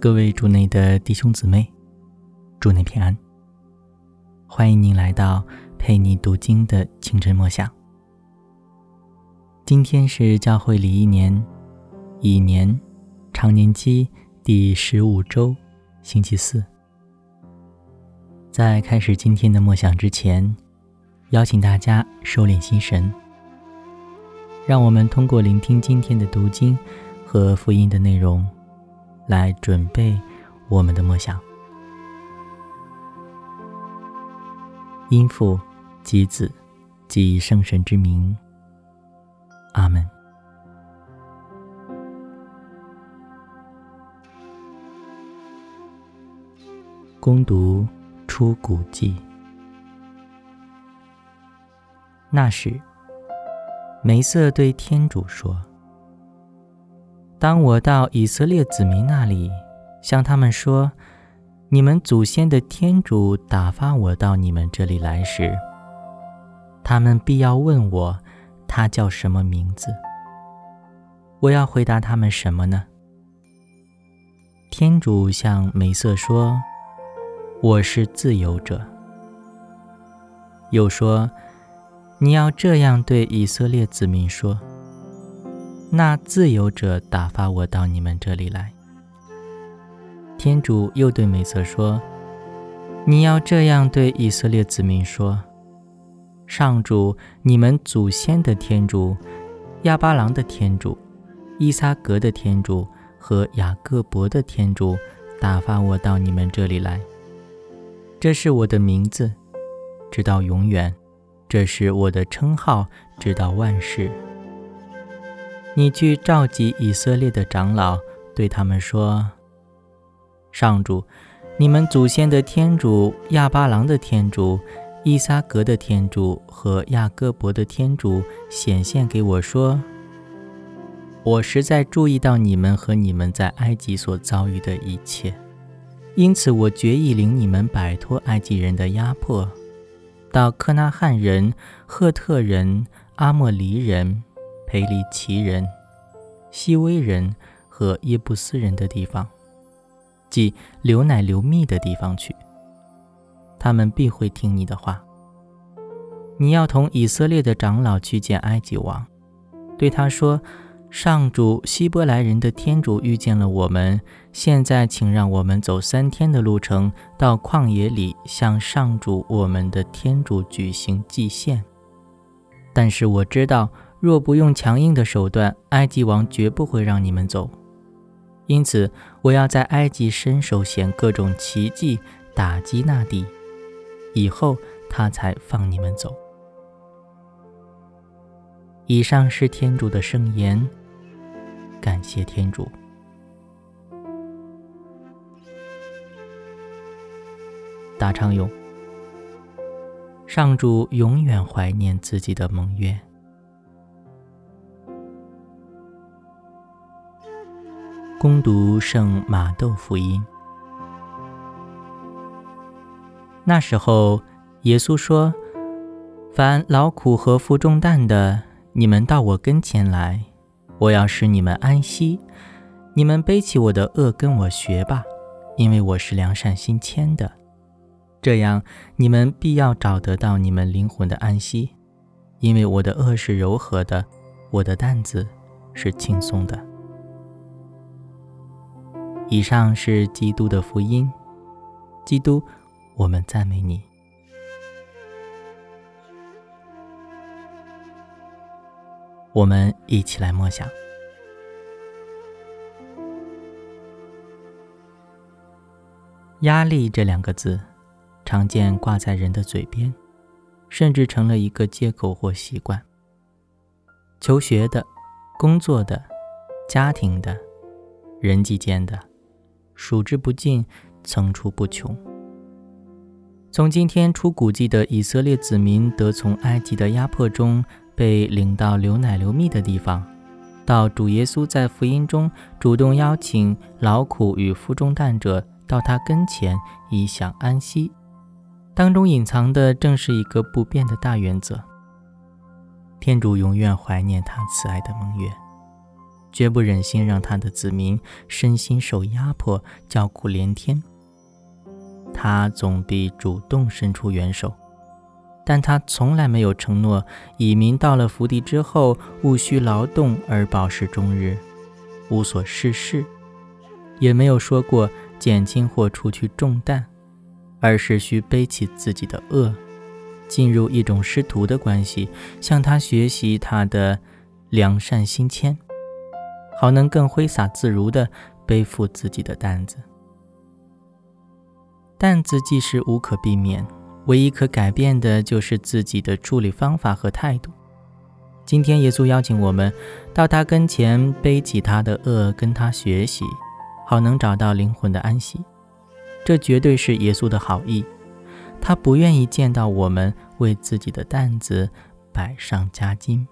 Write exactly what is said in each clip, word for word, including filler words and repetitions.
各位主内的弟兄姊妹，主内平安。欢迎您来到陪你读经的清晨默想。今天是教会里一年乙年常年期第十五周星期四。在开始今天的默想之前，邀请大家收敛心神，让我们通过聆听今天的读经和福音的内容来准备我们的默想。因父及子及圣神之名，阿们。恭读出谷记。那时，梅瑟对天主说：当我到以色列子民那里，向他们说，你们祖先的天主打发我到你们这里来时，他们必要问我，他叫什么名字？我要回答他们什么呢？天主向梅瑟说，我是自由者。又说，你要这样对以色列子民说，那自由者打发我到你们这里来。天主又对梅瑟说，你要这样对以色列子民说，上主你们祖先的天主，亚巴郎的天主，依撒格的天主和雅各伯的天主打发我到你们这里来。这是我的名字，直到永远，这是我的称号，直到万世。你去召集以色列的长老，对他们说，上主你们祖先的天主，亚巴郎的天主，依撒格的天主和雅各伯的天主显现给我说，我实在注意到你们和你们在埃及所遭遇的一切，因此我决意领你们摆脱埃及人的压迫，到克纳汉人、赫特人、阿莫黎人、培利奇人、西威人和耶布斯人的地方，即流奶流蜜的地方去。他们必会听你的话。你要同以色列的长老去见埃及王，对他说，上主希伯来人的天主遇见了我们，现在请让我们走三天的路程，到旷野里向上主我们的天主举行祭献。但是我知道，若不用强硬的手段，埃及王绝不会让你们走。因此，我要在埃及伸手显各种奇迹，打击那地，以后他才放你们走。以上是天主的圣言，感谢天主。答唱咏：上主永远怀念自己的盟约。恭读圣马窦福音。那时候，耶稣说，凡劳苦和负重担的，你们到我跟前来，我要使你们安息。你们背起我的轭跟我学吧，因为我是良善心谦的，这样你们必要找得到你们灵魂的安息。因为我的轭是柔和的，我的担子是轻松的。以上是基督的福音。基督，我们赞美你。我们一起来默想。压力这两个字常见挂在人的嘴边，甚至成了一个借口或习惯。求学的、工作的、家庭的、人际间的，数之不尽，层出不穷。从今天出谷记的以色列子民得从埃及的压迫中被领到流奶流蜜的地方，到主耶稣在福音中主动邀请劳苦与负重担者到他跟前以享安息，当中隐藏的正是一个不变的大原则：天主永远怀念他慈爱的盟约， 绝不忍心让他的子民身心受压迫，叫苦连天。他总必主动伸出援手，但他从来没有承诺蚁民到了福地之后务须劳动而饱食终日，无所事事，也没有说过减轻或除去重担，而是需背起自己的恶，进入一种师徒的关系，向他学习他的良善心谦，好能更挥洒自如地背负自己的担子。担子既是无可避免，唯一可改变的就是自己的处理方法和态度。今天耶稣邀请我们到他跟前，背起他的恶，跟他学习，好能找到灵魂的安息。这绝对是耶稣的好意，他不愿意见到我们为自己的担子百上加斤。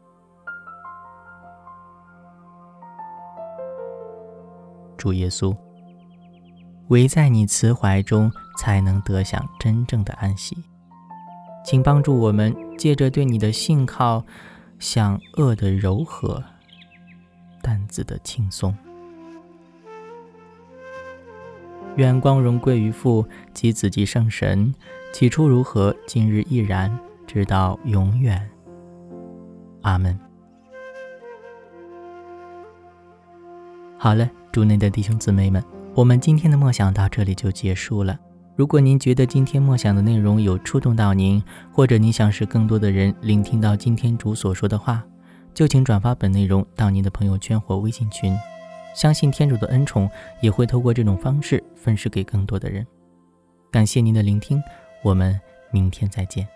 主耶稣，唯在你慈怀中才能得享真正的安息，请帮助我们借着对你的信靠，向恶的柔和，担子的轻松。愿光荣归于父及子及圣神，起初如何，今日亦然，直到永远。阿们。好了，主内的弟兄姊妹们，我们今天的默想到这里就结束了。如果您觉得今天默想的内容有触动到您，或者您想使更多的人聆听到今天主所说的话，就请转发本内容到您的朋友圈或微信群。相信天主的恩宠也会透过这种方式分施给更多的人。感谢您的聆听，我们明天再见。